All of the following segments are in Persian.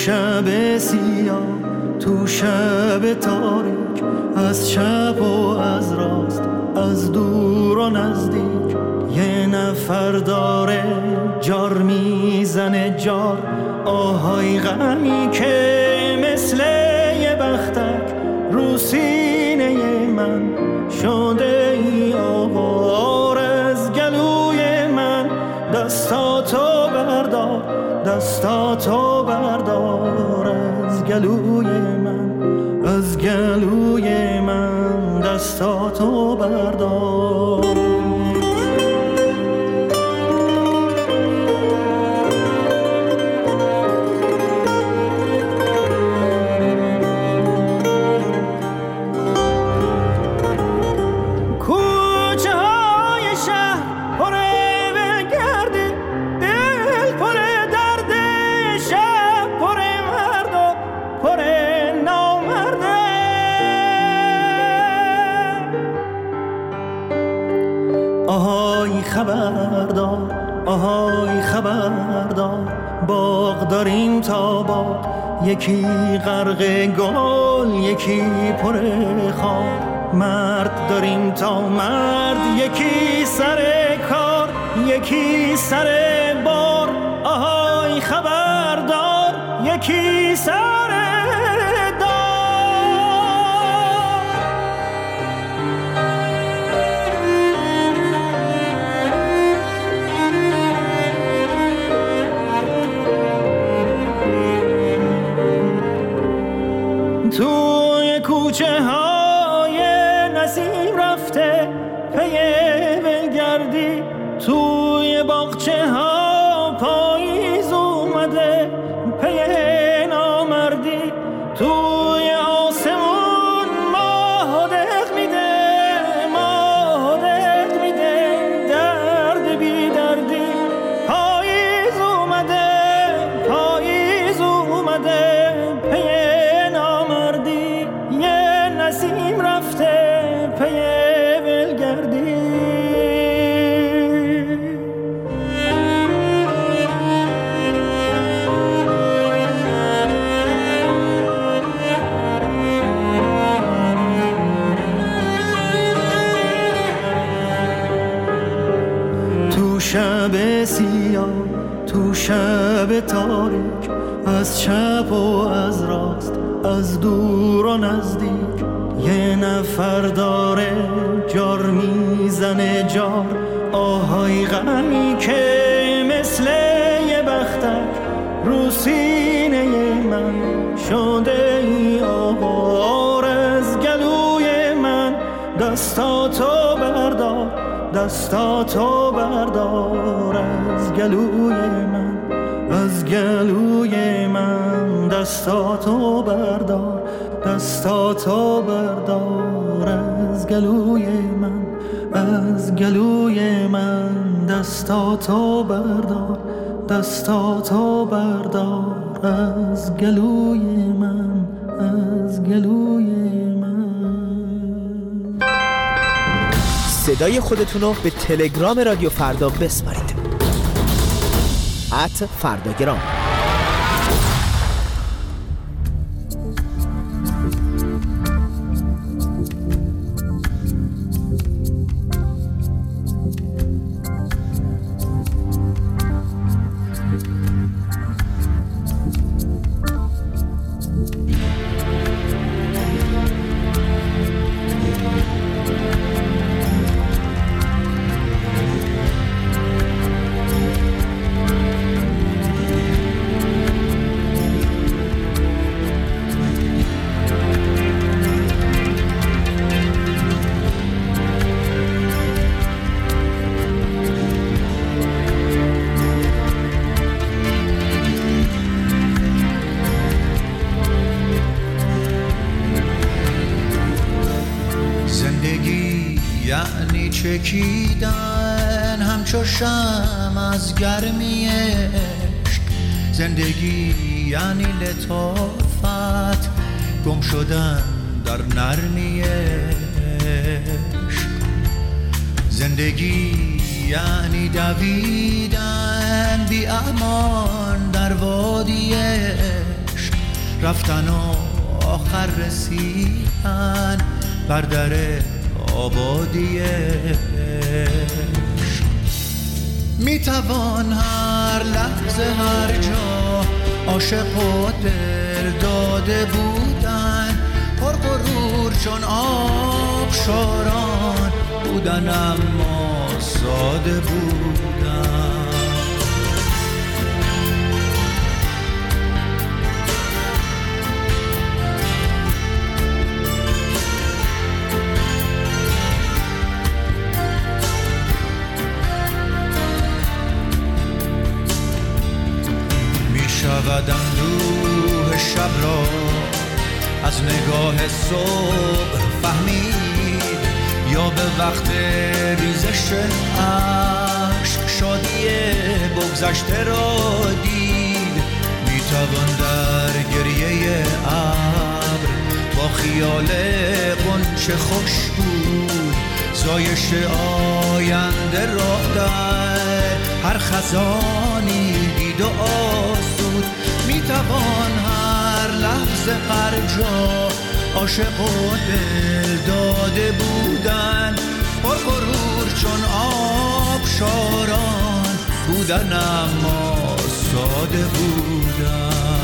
شب سیاه، تو شب تاریک، از چپ و از راست، از دور و نزدیک، یه نفر داره جار میزنه جار، آهای غمی که مثل یه بختک رو سینه من شده ای آوار. از گلوی من دستاتو بردار، دستاتو بردار، از گلوی من، از گلوی من دستاتو بردار. خبردار، آهای خبردار، باغ داریم تا باغ، یکی غرق گل یکی پر خار، مرد داریم تا مرد، یکی سر کار یکی سر بار، آهای خبردار، یکی سر توی کوچه های نسیم رفته پی ولگردی، توی باغچه ها پاییز اومده پی نامردی، توی آسمون ماه دق میده، ماه دق میده، درد بی دردی، پاییز اومده، پاییز اومده پی نسیم رفته پی ولگردی. تو شب سیاه، تو شب تاریک، از چپ و از راست، از دور و نزدیک، یه نفر داره جار میزنه جار، آهای غمی که مثل یه بختک رو سینه من شده ای آوار. از گلوی من دستاتو بردار، دستاتو بردار، از گلوی من، از گلوی من دستاتو بردار، دستاتو بردار، از گلوی من، از گلوی من دستاتو بردار، دستاتو بردار، از گلوی من، از گلوی من. صدای خودتونو به تلگرام رادیو فردا بسپارید @فرداگرام. چکیدن همچو شمع از گرمی عشق، زندگی یعنی لطافت، گم شدن در نرمی عشق، زندگی یعنی دویدن بی امان در وادی عشق، رفتن و آخر رسیدن بر در آبادی عشق. میتوان هر لحظه هر جا عاشق و دل داده بودن، پر غرور چون آبشاران بودن اما ساده بودن. شود اندوه شب را از نگاه صبح فهمید، یا به وقت ریزش عشق شادی بگذشته را دید. میتوان در گریه ابر با خیال غنچه خوش بود، زایش آینده را در هر خزانی دید و آسود. میتوان هر لحظه هر جا عاشق و دل داده بودن، پر غرور چون آبشاران بودن اما ساده بودن.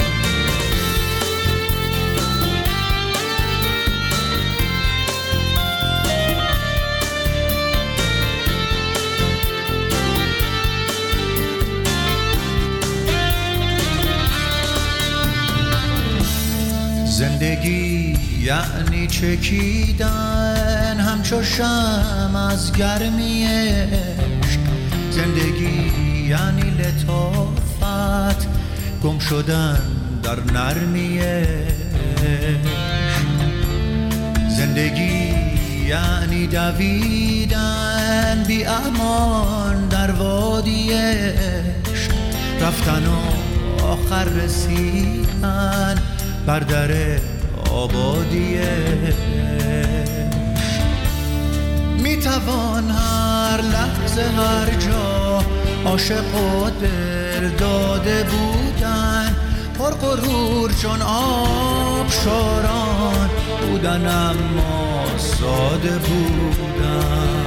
زندگی یعنی چکیدن همچو شمع از گرمی عشق. زندگی یعنی لطافت گم شدن در نرمی عشق. زندگی یعنی دویدن بی امان در وادی عشق، رفتن و آخر رسیدن بر در آبادی عشق. میتوان هر لحظه هر جا عاشق و دل داده بودن، پر غرور چون آبشاران بودن اما ساده بودن.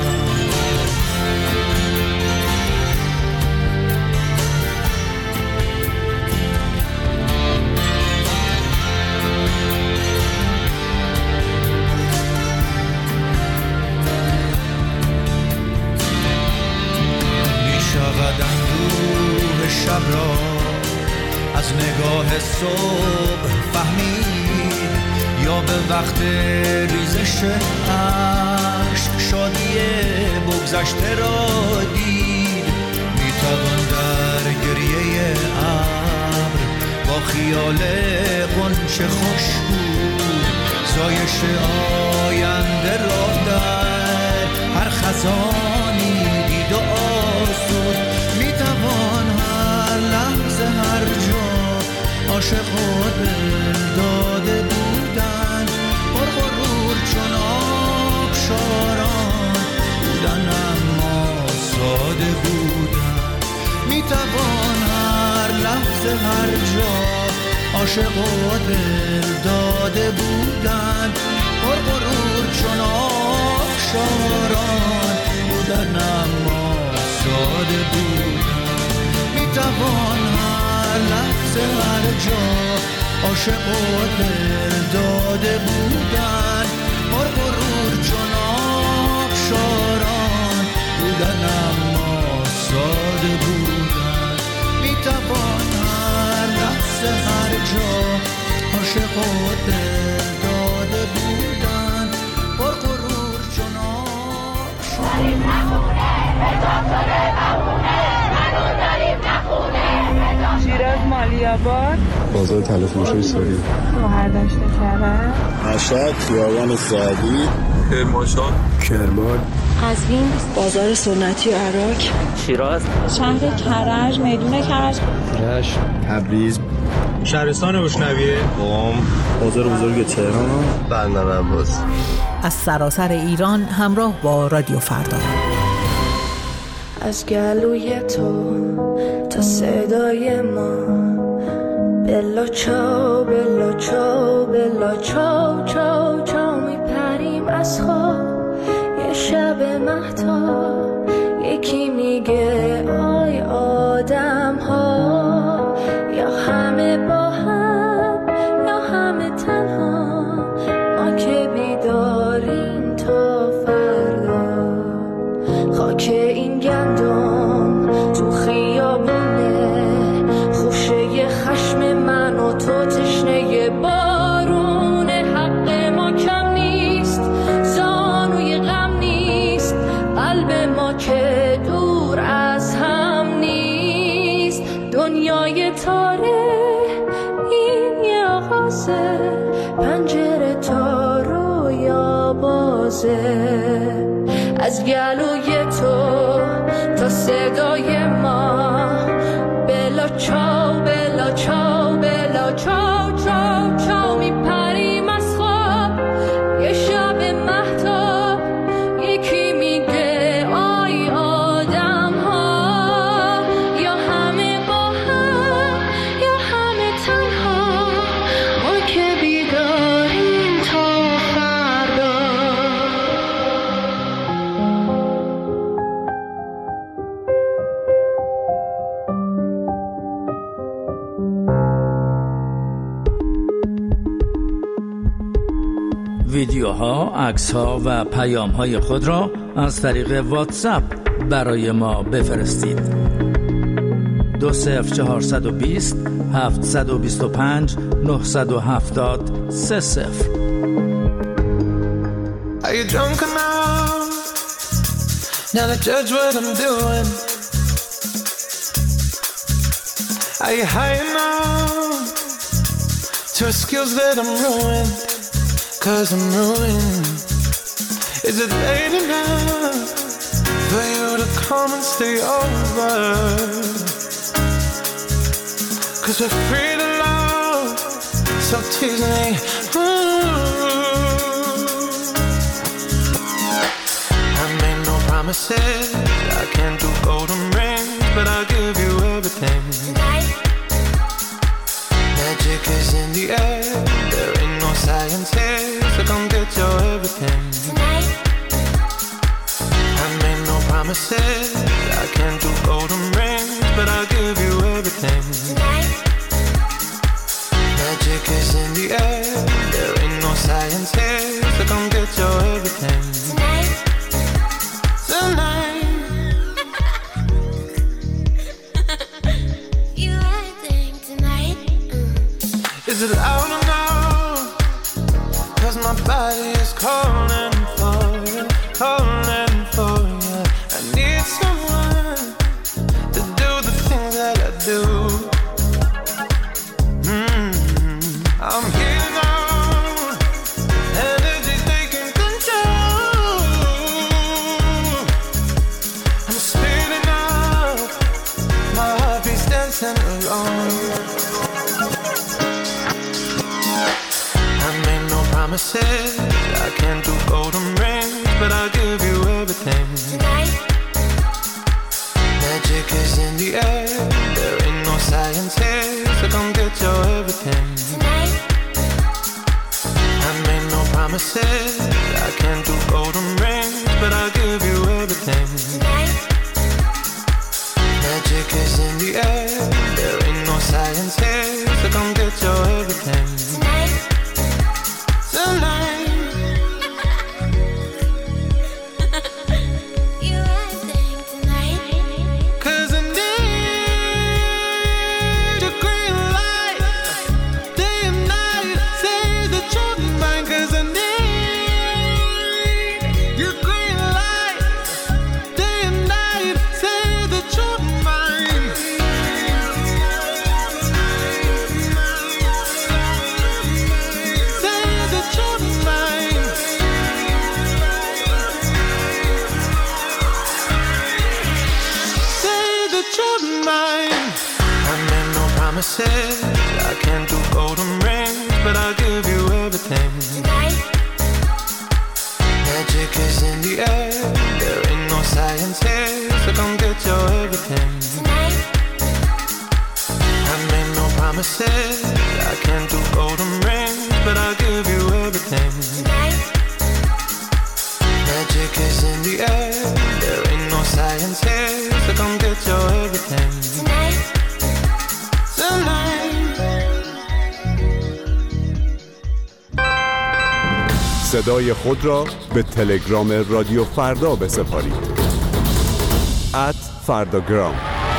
شب را از نگاه صبح فهمید، یا به وقت ریزش عشق شادی بگذشته را دید. میتوان در گریه ابر با خیال غنچه خوش بود، زایش آینده را در هر خزانی دید و آسود. میتوان لحظه هر جا عاشق و دل داده بودن، پر غرور چون آبشاران بودن اما ساده بودن. میتوان هر لحظه هر جا عاشق و دل داده بودن، پر غرور چون آبشاران بودن اما ساده بودن. میتوان هر لحظه هر جا عاشق و دل داده بودن، پر غرور چون آبشاران بودن اما ساده بودن. میتوان هر لحظه هر جا عاشق و دل داده بودن، پر غرور چون آبشاران. شیراز مالی‌آباد، بازار تلفروشی سوری، شهرداشت کرد، مشهد خیابان سعدی، کرمانشاه، کرمان، قزوین، بازار سنتی عراق، شیراز، شهر کرج، میدون کرج، رشت، تبریز، شهرستان بشنویه، قم، بازار بزرگ تهران، بندر عباس. از سراسر ایران همراه با رادیو فردا. از گلوی تو تا صدای ما به بلا چاو بلا چاو بلا چاو چاو چاو میپریم از خواب یه شب مهتاب یکی میگه آی آدم ها یا همه با هم یا همه تنها ما که بیداریم تا فردا خاک این گندم تو خیابونه خوشه خشم من و تو تشنه بارون حق ما کم نیست زانوی غم نیست قلب ما که دور از هم نیست دنیای تاره این یه آغازه پنجره تا رویا بازه از گلوی تو تا صدای ما بلا چاو بلا چاو بلا چاو چاو چاو میپریم از خواب یه شب مهتاب یکی میگه آی آدم ها یا همه با هم یا همه تنها ما که بیداریم تا فردا ویدیوها، عکس‌ها و پیام‌های خود را از طریق واتساپ برای ما بفرستید. 20420 725 970 30. Are you drunk enough now to judge what I'm doing? Are you high enough to excuse that I'm ruined? 'Cause I'm ruined. Is it late enough for you to come and stay over? 'Cause we're free to love, so tease me. I made no promises, I can't do golden rings, but I'll give you everything. Tonight. Magic is in the air, there ain't no science here, so come get your everything. Tonight. I made no promises, I can't do golden rings, but I'll give you everything. Tonight. Magic is in the air, there ain't no science here, so come get your everything. Tonight. Tonight. You acting tonight. Is it loud enough? 'Cause my body is calling for you, calling for you. I need someone to do the things that I do. I'm here now, energy's taking control. I'm speeding up, my heart beats dancing alone. I made no promises, I can't do golden rings, but I'll give you everything. Tonight. Magic is in the air, there ain't no science here, so come get your everything. Tonight. I made no promises, I can't do golden rings, but I'll give you everything. Tonight. Magic is in the air, there ain't no science here, so come get your everything. Tonight. Tonight. You acting tonight. 'Cause I need a green light, day and night, say that you're mine. 'Cause I need your green light, day and night, say that you're mine. Say that you're mine. Say that you're mine. I made no promises, I can't do golden rings, but I'll give you everything. Tonight. Magic is in the air, there ain't no science here, so come get your everything. Tonight. I made no promises, can't do golden rings, but I'll give you everything. Tonight. Magic is in the air. There ain't no science here, so come get your everything. Tonight. Tonight. صدای خود را به تلگرام رادیو فردا بسپارید. @فرداگرام.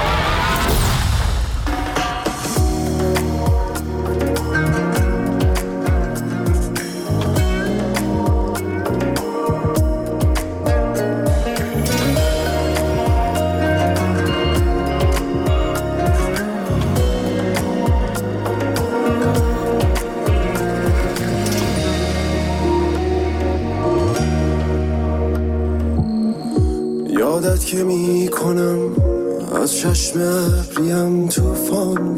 یادت که می کنم از چشم ابریم توفان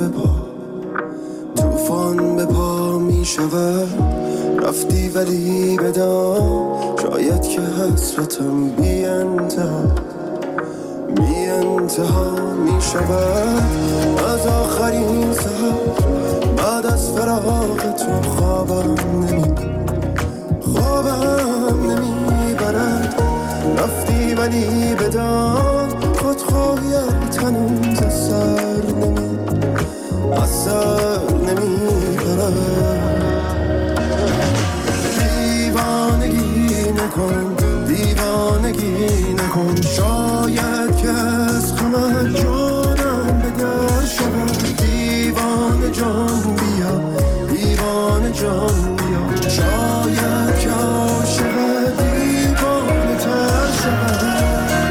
به پا می شود. رفتی ولی بدان شاید که حسرتم بی انتها می شود. از آخرین سحر بعد از فراق تو خوابم نمی برد. رفتی ولی بدان خودخواهیت هنوز از سر نمی برد. دیوانگی نکن شاید که از غمت جانم به در شود. دیوانه جان بیا شاید که عاشق دیوانه تر شود.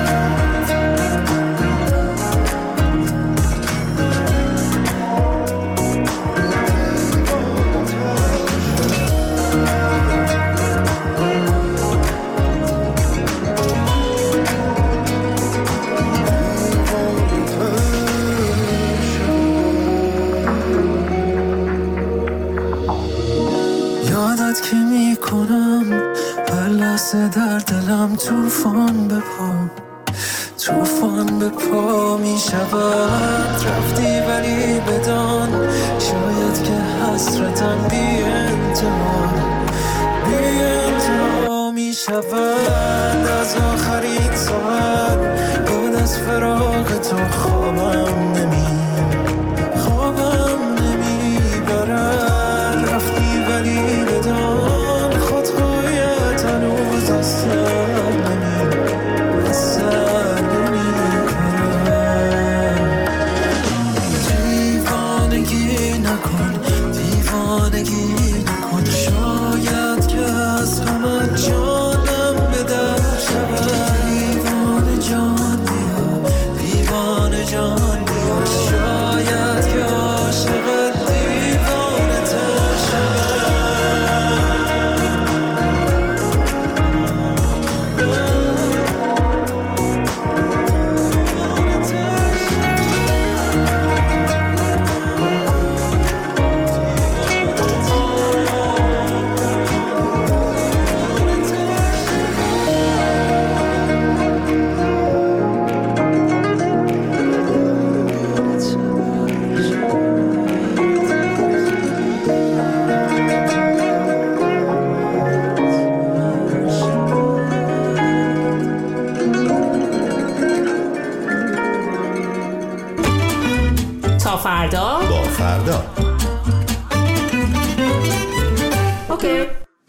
که می کنم هر لحظه در دلم توفان به پا می شود. رفتی ولی بدان شاید که حسرتم بی انتها می شود. از آخرین ساعت بعد از فراق تو خوابم نمی برد. رفتی ولی بدان خودخواهیت هنوز از سر نمی برد. دیوانگی نکن شاید که از غمت جانم به در شود. دیوانه جان بیا شاید که عاشق دیوانه تر شود. فردا با فردا. اوکی.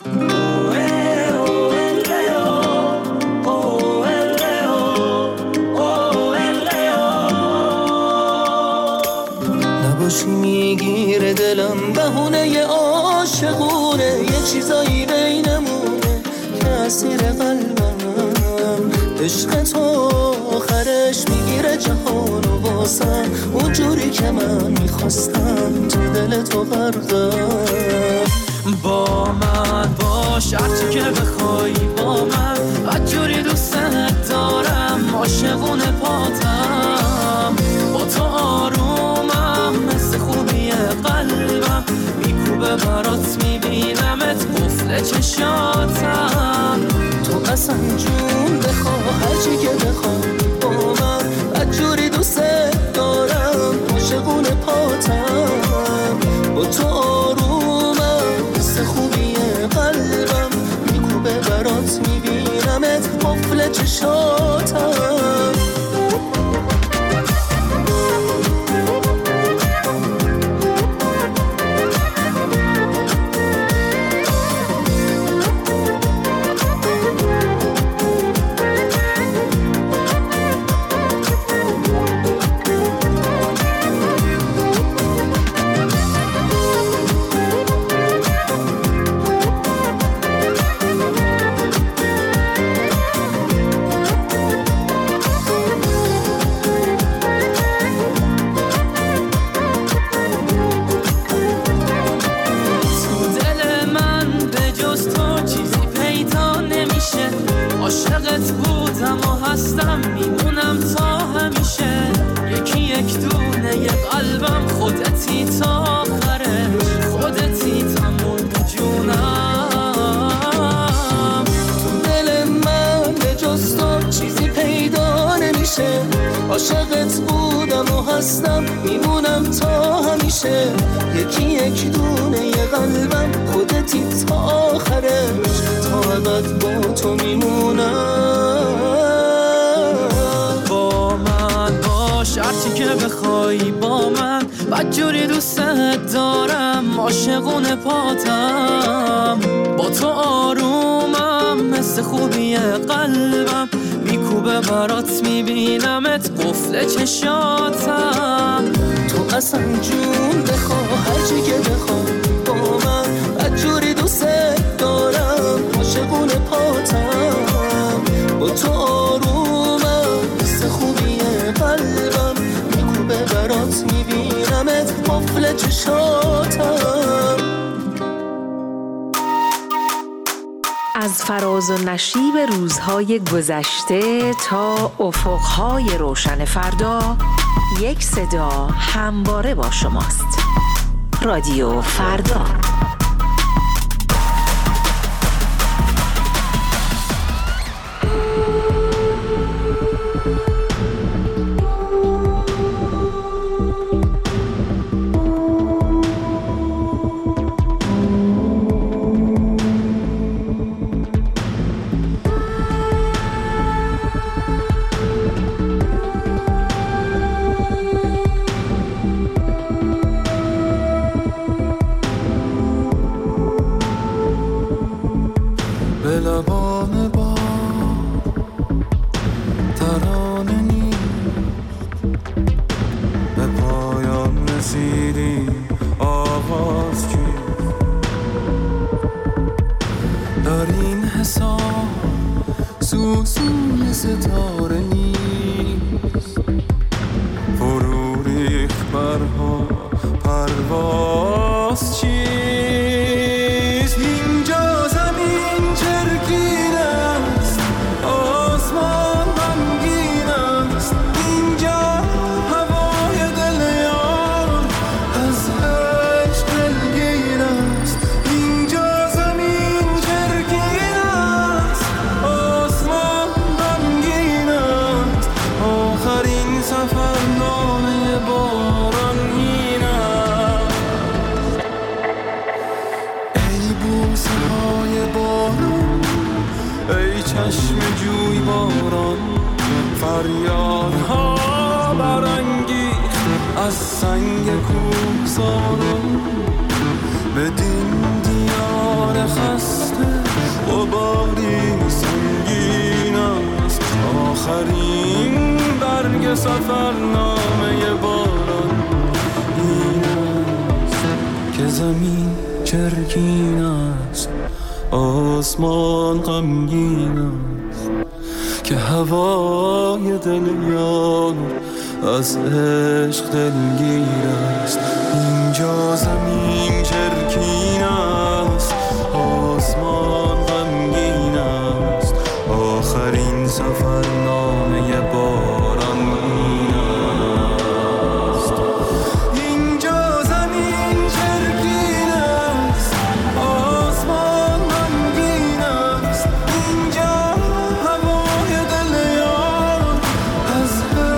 نباشی میگیره دلم بهونه عاشقونه یه چیزایی بینمونه که اسیر قلبم عشق تو آخرش میگیره جهان و واسم اونجوری که من میخواستم تو دل تو غرقم. با من باش هرچی که بخوای با من هرجوری دوستت دارم عاشقونه پاتم با تو آرومم مثل خوبی قلبم میکوبه برات میبینمت قفل چشاتم تو اصلا جون بخواه هرچی که بخوای با من هرجوری دوستت دارم عاشقونه پاتم با تو آرومم خودتی تا آخرش، خودتی تموم جونم. تو دل من به جز تو چیزی پیدا نمیشه، عاشقت بودم و هستم میمونم تا همیشه. یکی یک دونه ی قلبم خودتی تا آخرش، تا ابد با تو میمونم. با من باش هرچی که بخوای با من، بدجوری دوستت دارم عاشقونه پاتم. با تو آرومم مثل خوبی قلبم، میکوبه برات میبینمت قفل چشاتم. تو اصلا جون بخوا هرچی که بخوای با من، بدجوری دوستت دارم عاشقونه پاتم. با تو آرومم مثل خوبی قلبم، میکوبه برات میبینمت قفل چشاتم. از فراز و نشیب روزهای گذشته تا افقهای روشن فردا، یک صدا همواره با شماست. رادیو فردا. از عشق دلگیر است. اینجا زمین چرکین است، آسمان غمگین است. آخرین سفرنامه باران این است. اینجا زمین چرکین است، آسمان غمگین است. اینجا هوای دل یار از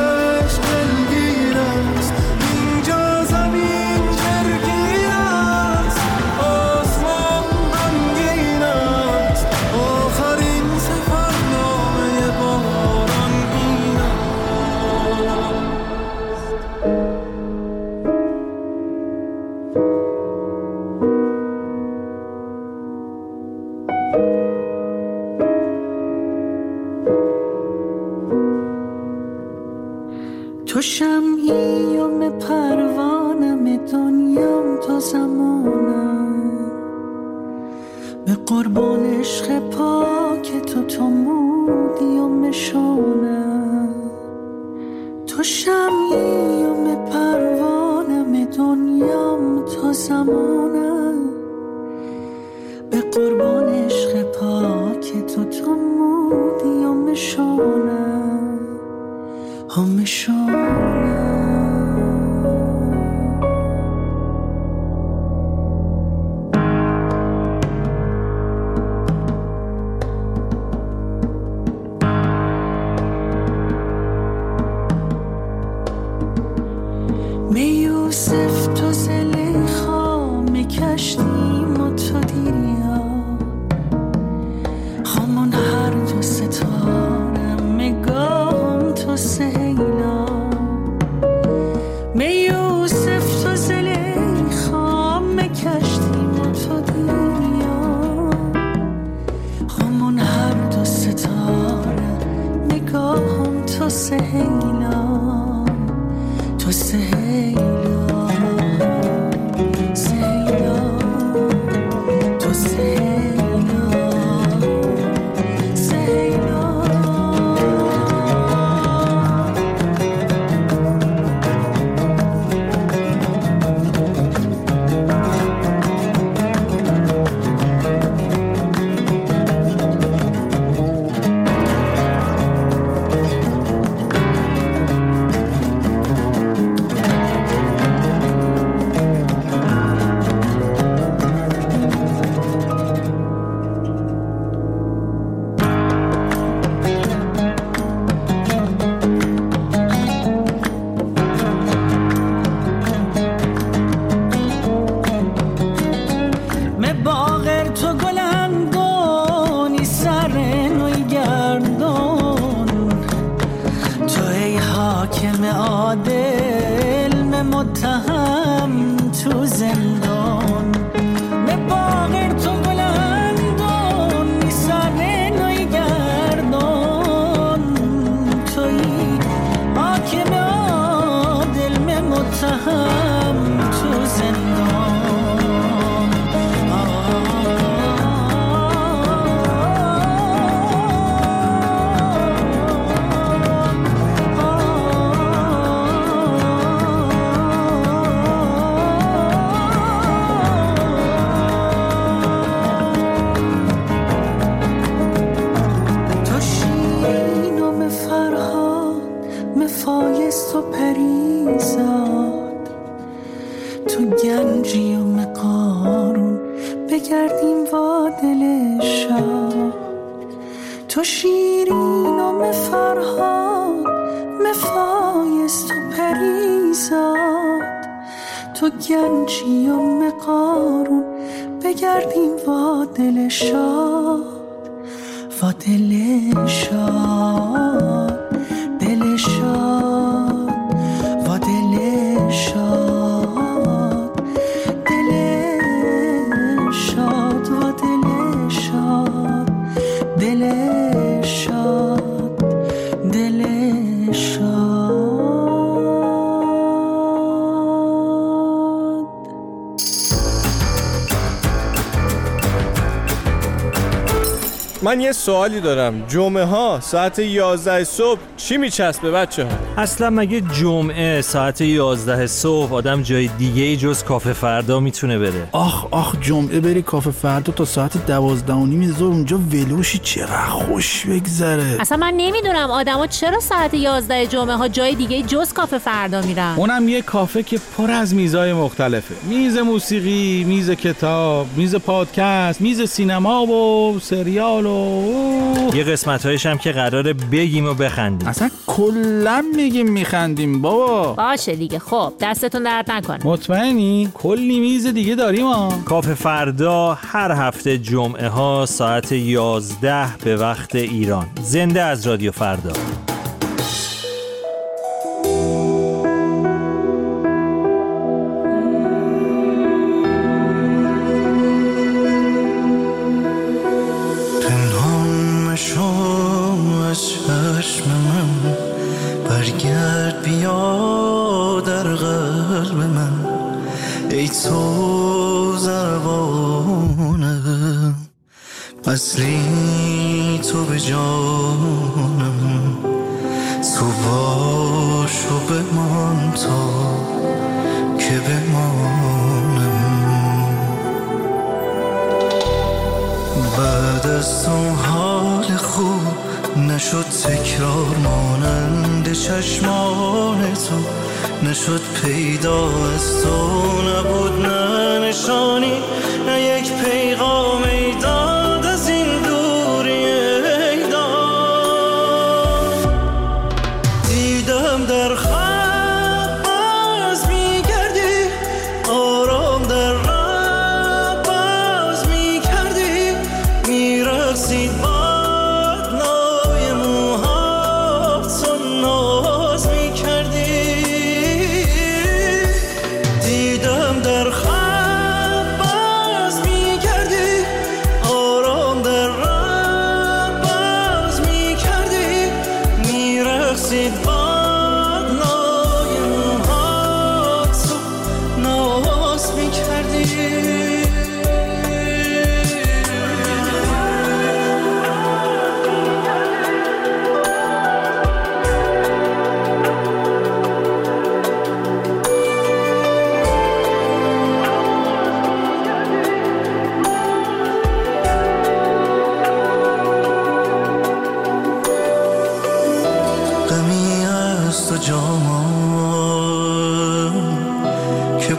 تو شمعیم پروانم دنیام تا زمانم، به قربان عشق پاک تو مودی و مشونم. تو شمعیم پروانم دنیام تا زمانم، به قربان عشق پاک تو مودی و مشونم. همشونم می یوسف تو زلیخا می کشتیم و تو دیریا همون هر دو ستاره میگم تو سهیلا می یوسف تو زلیخا می کشتیم و تو دیریا همون هر دو ستاره میگم تو سهیلا تو سهیلا سهیلا تو سهیلا سهیلا تو شیرین و مفرهاد مفایست و پریزاد تو گنجی و مقارون بگردیم وا دل شاد وا دل شاد دل شاد وا دل شاد دل شاد وا دل شاد دل شاد دل شاد. من یه سوالی دارم، جمعه ها ساعت 11 صبح چی میچسبه بچه ها؟ اصلا مگه جمعه ساعت 11 صبح آدم جای دیگه جز کافه فردا میتونه بره؟ آخ جمعه بری کافه فردا تا ساعت 12:30 ظهر اونجا ولوشی چقدر خوش بگذره. اصلا من نمیدونم آدما چرا ساعت 11 جمعه ها جای دیگه جز کافه فردا میرن. اونم یه کافه که پر از میزای مختلفه، میز موسیقی، میز کتاب، میز پادکست، میز سینما و سریال و یه قسمت‌هایش هم که قراره بگیم و بخندیم. اصلا کلا میگیم میخندیم بابا. باشه دیگه، خب دستتون درد نکنه. مطمئنی؟ کلی میز دیگه داریم ها. کافه فردا هر هفته جمعه ها ساعت 11 به وقت ایران. زنده از رادیو فردا. برگرد بیا در قلب من ای تو زبانم اصلی تو به جانم تو باش و بمان تا که بمانم بعد از تو حال خوب نشد تکرار مانند چشمان تو نشد پیدا از تو نبود نه نشانی نه یک پیغام ایداد از این دوری ایداد دیدم در خواب از بی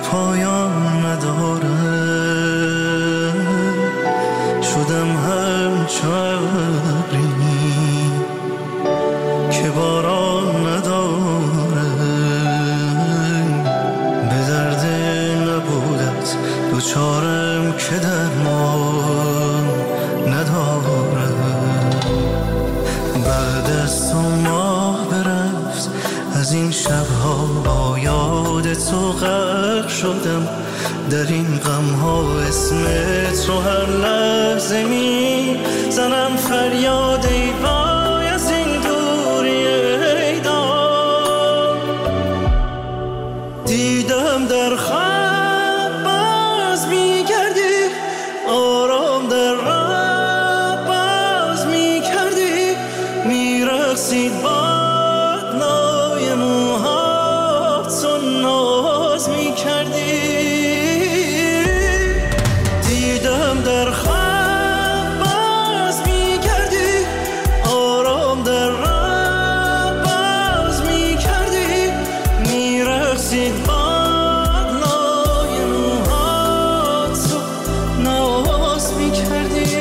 پایان نداره، شدم همچو ابری که باران نداره، به درد نبودت دوچارم که درمان نداره. بعد از تو ماه برفت از این شبها با یاد تو غرق شدم، در این غمها اسمت رو هر لحظه می زنم فریاد ای وای از این دوری ای دار. دیدم در خواب باز می گردی، آرام در راه باز می کردی، می رقصید باد نای موهات تو ناز می کردی. دیدم در خواب باز می گردی، آرام در راه باز می کردی، می رقصید باد نای موهات تو ناز می کردی.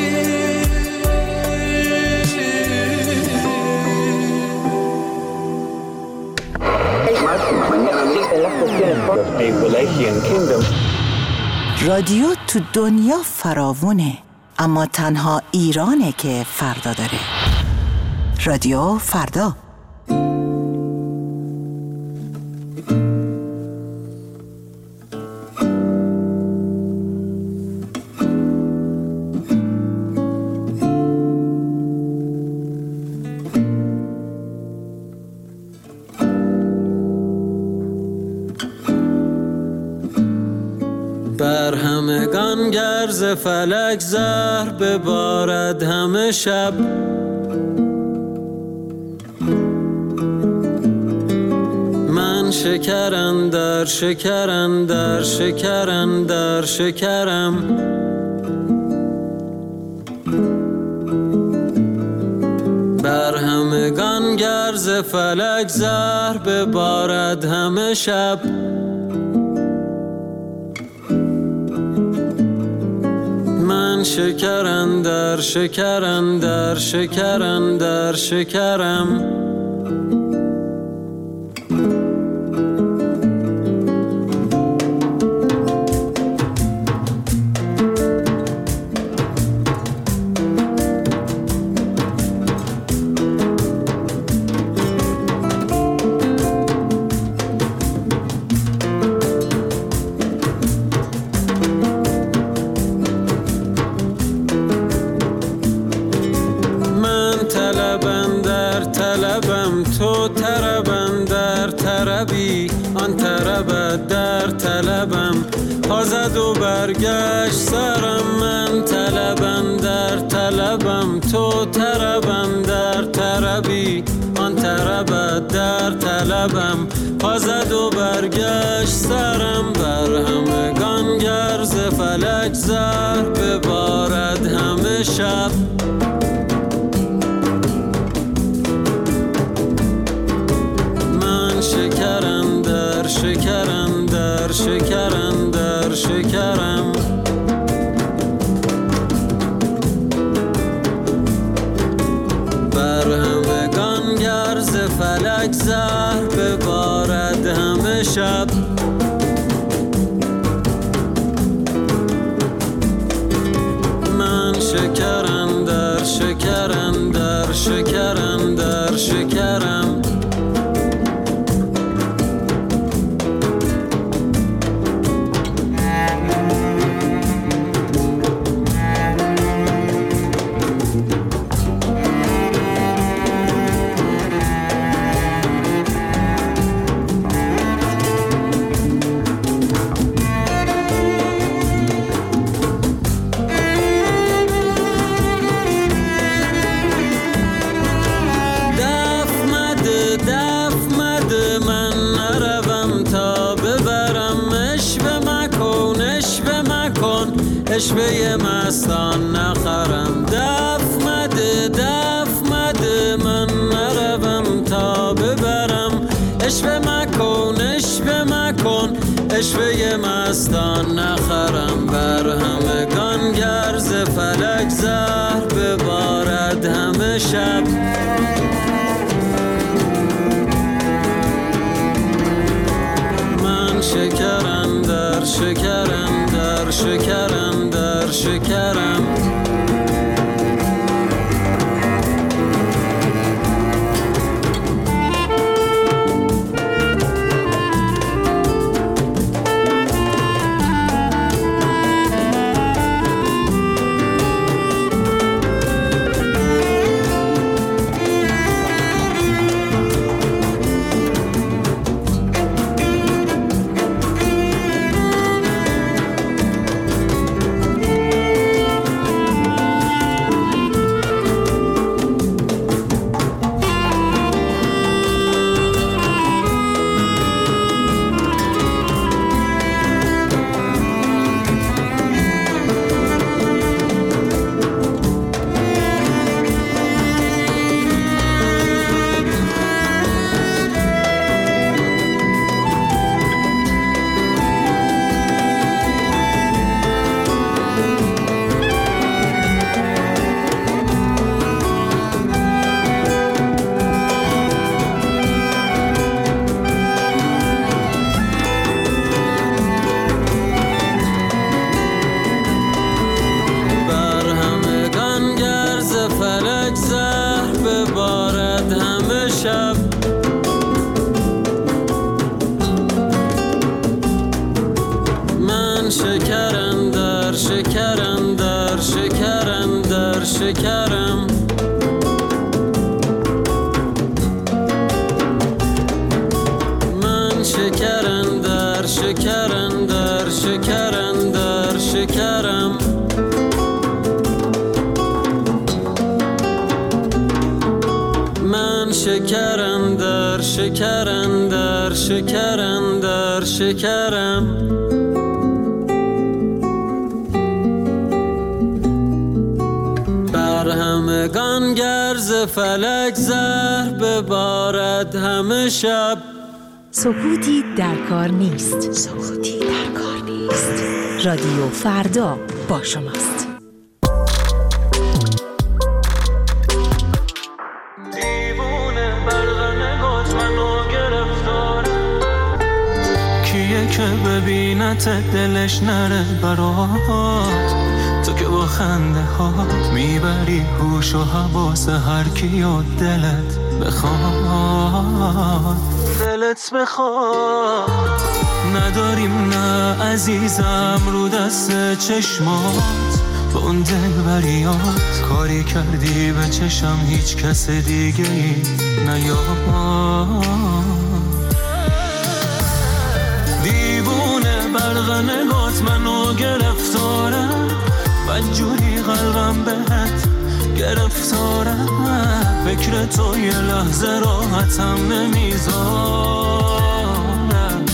رادیو تو دنیا فراوونه، اما تنها ایرانه که فردا داره. رادیو فردا. بر همگان گرز فلک زهر ببارد همه شب، من شکر اندر شکر اندر شکر اندر شکرم. بر همگان گرز فلک زهر ببارد همه شب، من شکر اندر شکر اندر شکر اندر شکرم. تو طربم در طربی، آن طربت در طلبم، پا زد و برگشت سرم. من طلبم در طلبم، تو طربم در طربی، آن طربت در طلبم، پا زد و برگشت سرم. بر همگان گرز فلک زهر ببارد همه شب، شکر اندر شکر اندر شکر اندر شکرم. بر همگان گرز فلک زهر ببارد همه شب، من شکر اندر شکر اندر شکر اندر شکرم. اشوه مستان نخرم، دف مده من نروم تا ببرم. اشوه مکن نکن اشوه مستان نخرم بر همگان گرز فلک زهر ببارد همه شب من شکرم در شکرم در شکرم در شکرم شکرم من شکرم در شکرم در شکرم در شکرم من شکرم در شکرم در شکرم در شکرم همگان گرز فلک زهر ببارد همه شب سکوتی در کار نیست. سکوتی در کار نیست. رادیو فردا با شماست. دیوونه برق نگات منو گرفتار کیه که ببینت دلش نره برات تو که با خنده هات میبری هوش و حواس هر کی و دلت بخواد دلت بخواد نداریم نه عزیزم رو دست چشمات با اون دلبریات کاری کردی به چشم هیچ کس دیگه ای نیاد دیوونه برق نگات منو گرفتاره بدجوری قلبم بهت گرفتارم فکر تو یه لحظه راحتم نمیذارم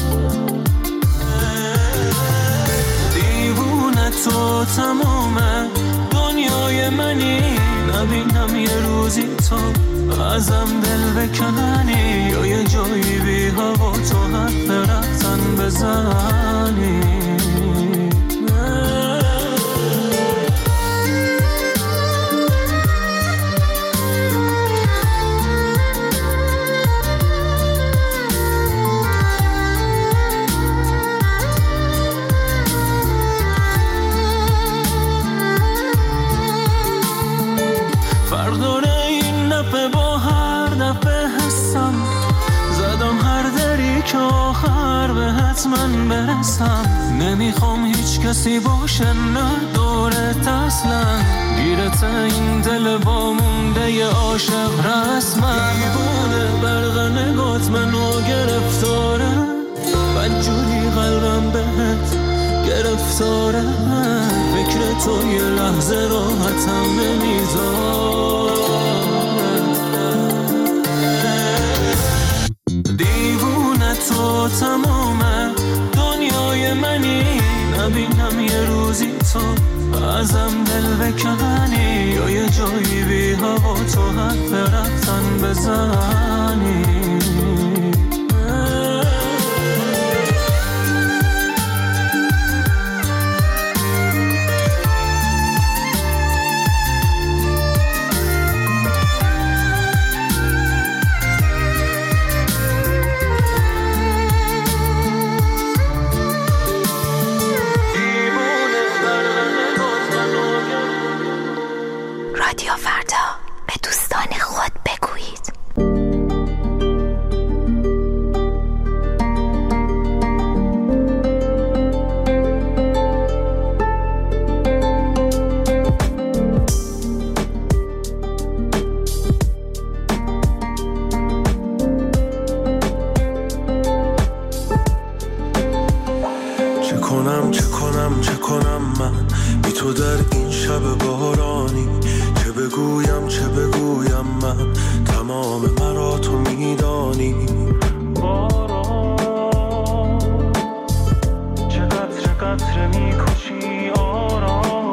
دیوونه تو تمومه دنیای منی نبینم یه روزی تو ازم دل بکنی یا یه جایی بی هوا تو حرف رفتن بزنی من برسم نمیخوام هیچ کسی باشه نه دورت اصلا گیرت این دل با مونده ی عاشق رسما دیوونه برق نگات منو گرفتاره بدجوری قلبم بهت گرفتاره فکر تو یه لحظه راحتم نمیذاره دیوونه تو تمومه دنیای منی نبینم یه روزی تو ازم دل بکنی یا یه جایی بی هوا تو حرف رفتن بزنی چه کنم من بی تو در این شب بارانی، چه بگویم من تمام مرا تو میدانی. باران چه قطره میکشی آرام،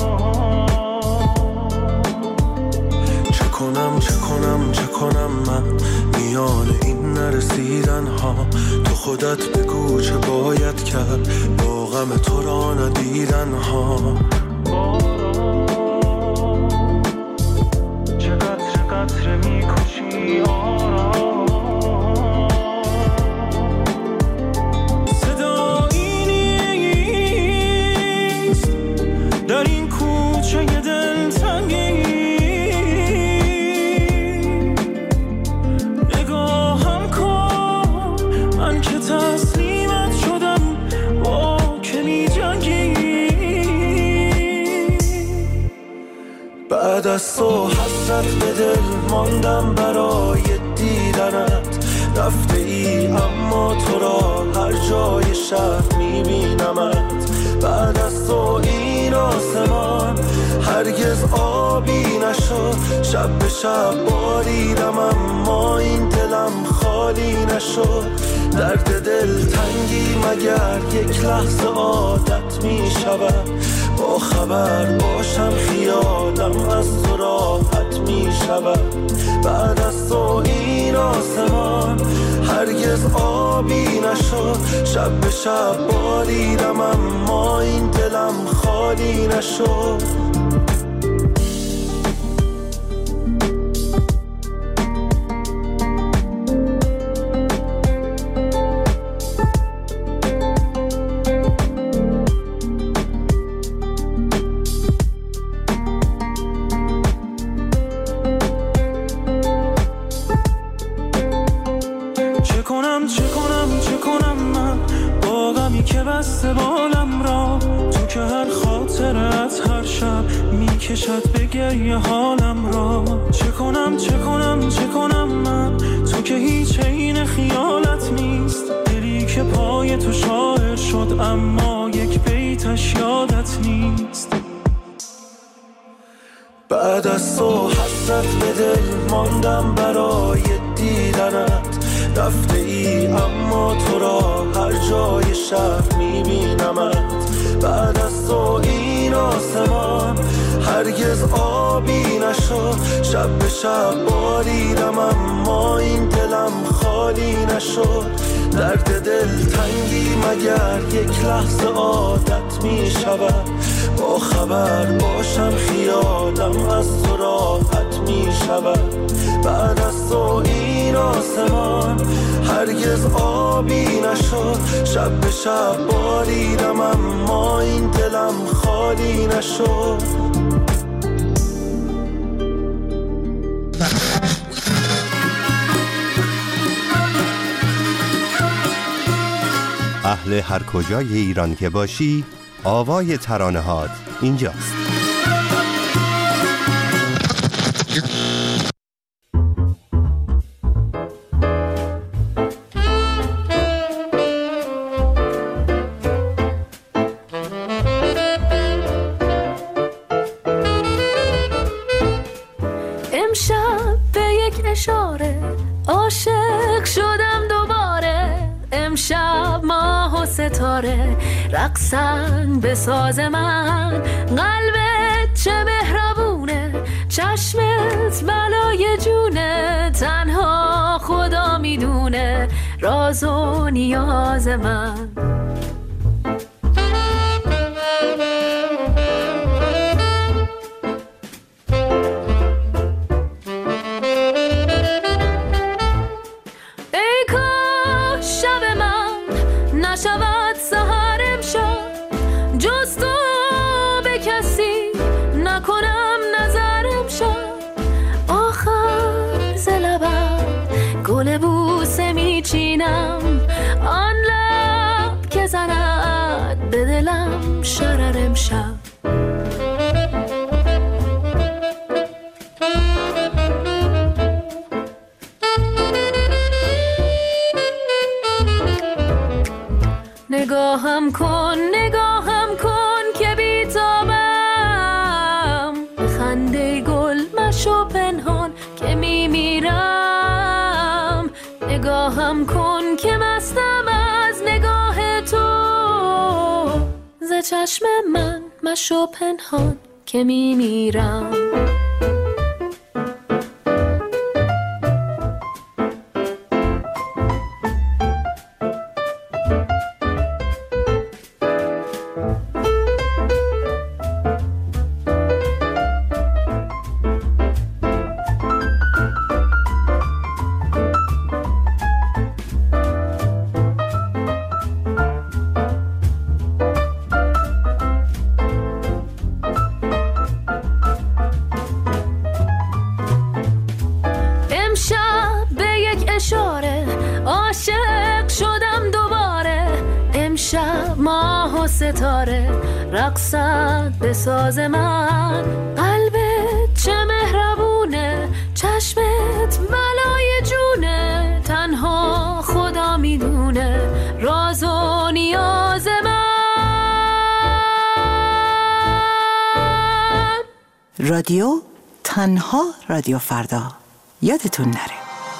چه کنم من میان این نرسیدن ها، تو خودت بگو چه باید کرد با غم تو را ندیدن ها. چه قطره میکشی آرام، صدایی نیست در این کوچه دلتنگی، نگاهم کن من که تسلیمت شدم با که می جنگی. بعد از تو حسرت به دل ماندم برای دیدنت، رفته ای اما تو را هر جای شهر میبینمت. بعد از تو این آسمان هرگز آبی نشد، شب به شب باریدم اما این دلم خالی نشد. درد دل تنگی مگر یک لحظه عادت می شود، با خبر باشم خیالم از تو راحت می شود. بعد از تو این آسمان هرگز آبی نشد، شب به شب باریدم اما این دلم خالی نشد. چه کنم من با غمی که بسته بالم را، تو که هر خاطرت هر شب میکشد به گریه حالم را. چه کنم من تو که هیچ عین خیالت نیست، دلی که پای تو شاعر شد اما یک بیتش یادت نیست. بعد از تو حسرت به دل ماندم برای دیدنت، رفته ای اما تو را هر جای شهر میبینمت. بعد از تو این آسمان هرگز آبی نشد، شب به شب باریدم اما این دلم خالی نشد. درد دل تنگی مگر یک لحظه عادت می شود، با خبر باشم خیالم از تو راحت می شود. بعد از تو این آسمان هرگز آبی نشد، شب به شب باریدم اما این دلم خالی نشد. اهل هر کجای ایران که باشی، آوای ترانه‌هات اینجاست. امشب به یک اشاره عاشق شدم دوباره، امشب ماه و ستاره رقصن به ساز من. قلبت چه مهربونه، چشمت بلای جونه، تنها خدا میدونه راز و نیاز من. نشود سحر امشب جز تو به کسی نکنم نظر امشب. آخر ز لبم گل بوسه میچینم، آن لب که زند به دلم شرر امشب. نگاهم کن که بیتابم، به خنده گل مشو پنهان که میمیرم. نگاهم کن که مستم از نگاه تو، ز چشم من مشو پنهان که میمیرم. ستاره رقصد به ساز من، قلبت چه مهربونه، چشمت ولای جونه، تنها خدا میدونه راز و نیاز من. رادیو تنها رادیو فردا، یادتون نره.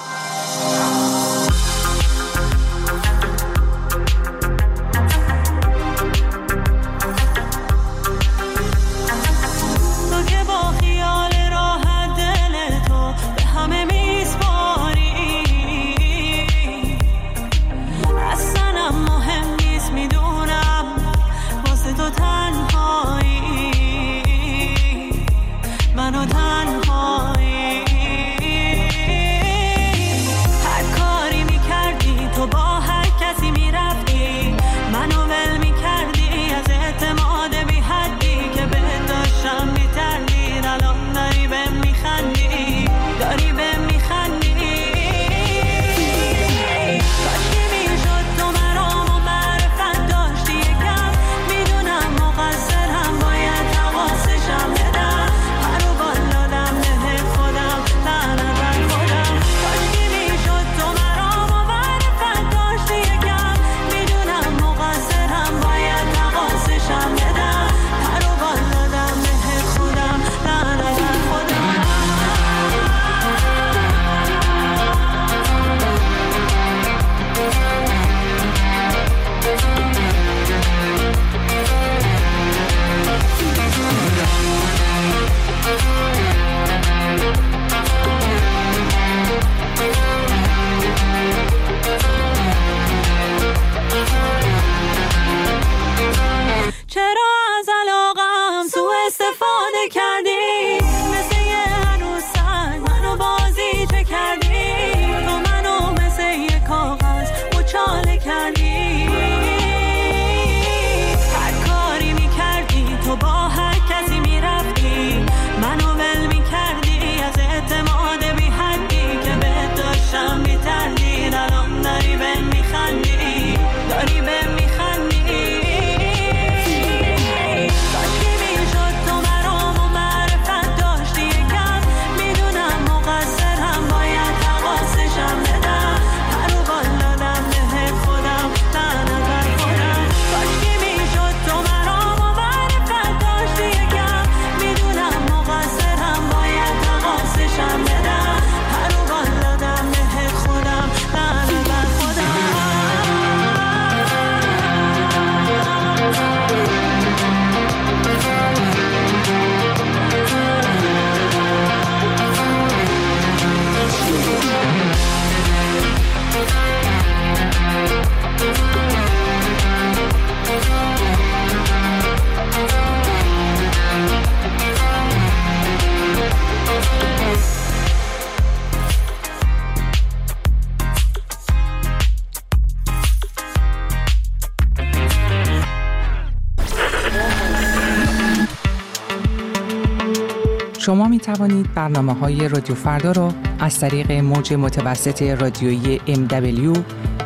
شما می توانید برنامه‌های رادیو فردا را از طریق موج متوسط رادیویی MW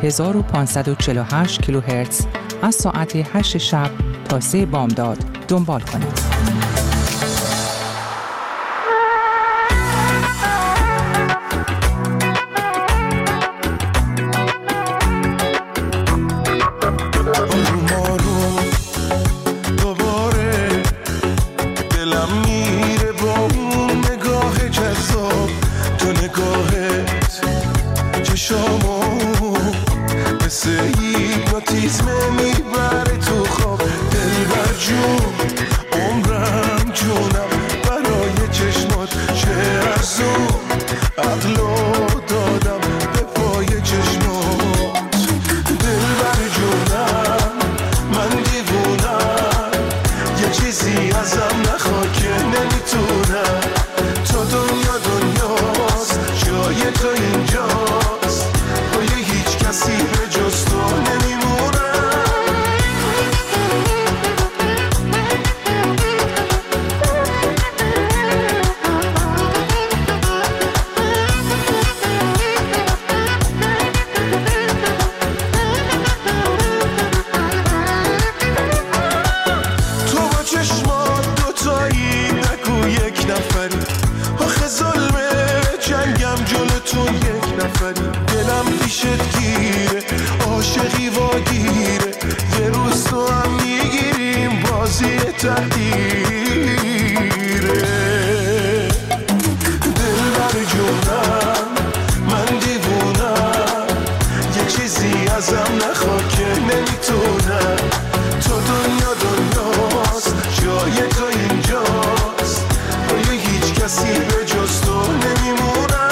1548 کیلوهرتز از ساعت 8 شب تا 3 بامداد دنبال کنید. میبره تو خواب. دلبر جون عمرم جونم برای چشمات چه ارزون، عقلو دادم به پای چشمات. دلبر جونم من دیوونم، یه چیزی ازم نخوا که نمیتونم. تو دنیا دنیاست، جای تو اینجاست، پای هیچ کسی به جز تو نمیمونم. تو با چشمات دوتایی نگو یک نفری، آخه ظلمه جنگم جلوتون یک نفری. دلم پیشت گیره عاشقی واگیره، یه روز تو هم میگیریم بازی تحقیره. دلبر جونم من دیوونم، یه چیزی ازم نخوا که نمیتونم. تو دنیا دنیاست، جای تو اینجاست، پای هیچ کسی به جز تو نمیمونم.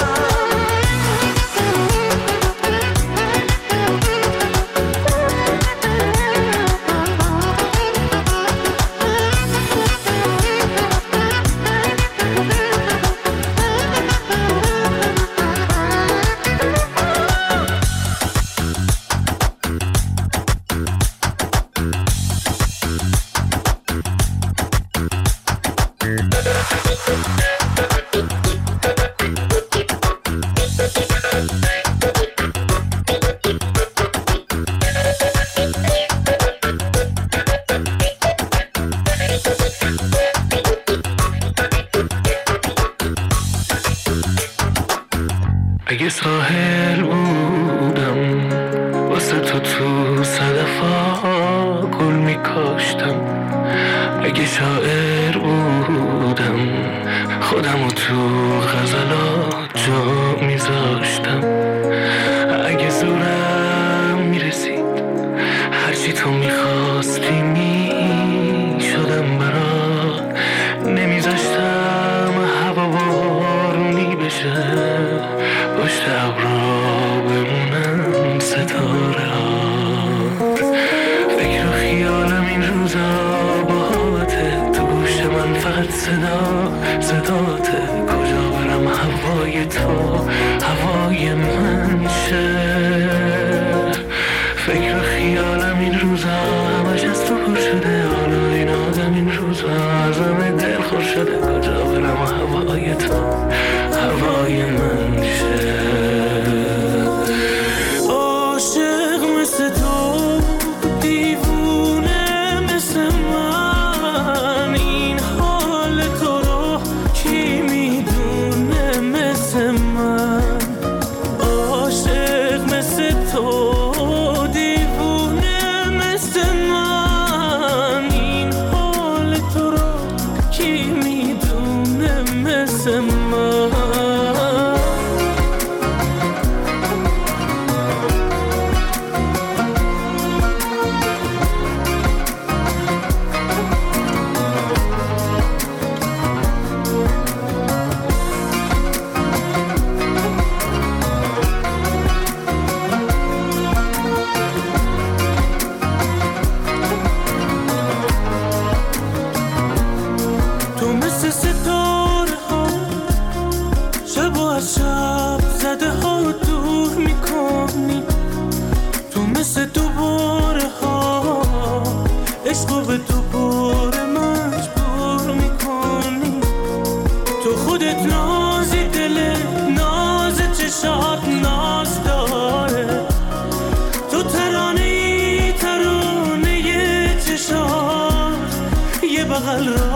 اگه ساحل بودم واسه تو صدفا گل میکاشتم، اگه شاعر بودم خودمو تو غزلات جا میذاشتم. اگه زورم میرسید هرچی تو میخواستی میشدم برات، نمیذاشتم هوا بارونی بشه، پشت ابرا بمونم ستاره ها. فکر و خیالم این روزا باهاته، تو گوش من فقط صداته. کجا برم هوای تو هوای من شه. فکر و خیالم این روزا همش از تو پر شده، حالا این آدم این روزا ازم دل خور شده. کجا برم هوای تو هوای من شه. عاشق مثل تو دیوونه مثل من، این حال تو رو کی میدونه مثل من. عاشق مثل تو دیوونه مثل من، این حال تو رو کی میدونه مثل من. تو مثل ستاره ها شب و از شب زده ها رو دور میکنی، تو مثل دوباره ها عشق به دوباره مجبور میکنی. تو خودت نازی دل ناز چشات ناز داره، تو ترانه چشات یه بغل را